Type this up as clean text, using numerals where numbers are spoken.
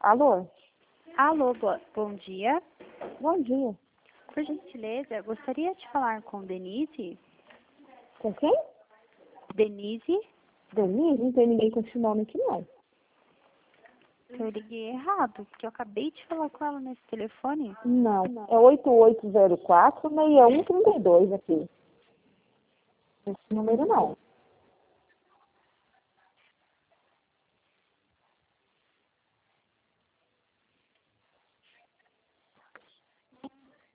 Alô? Alô, bom dia. Bom dia. Por gentileza, gostaria de falar com Denise. Com quem? Denise? Denise? Não tem ninguém com esse nome aqui, não. Eu liguei errado, porque eu acabei de falar com ela nesse telefone. Não. É 8804-6132 aqui. Esse número não.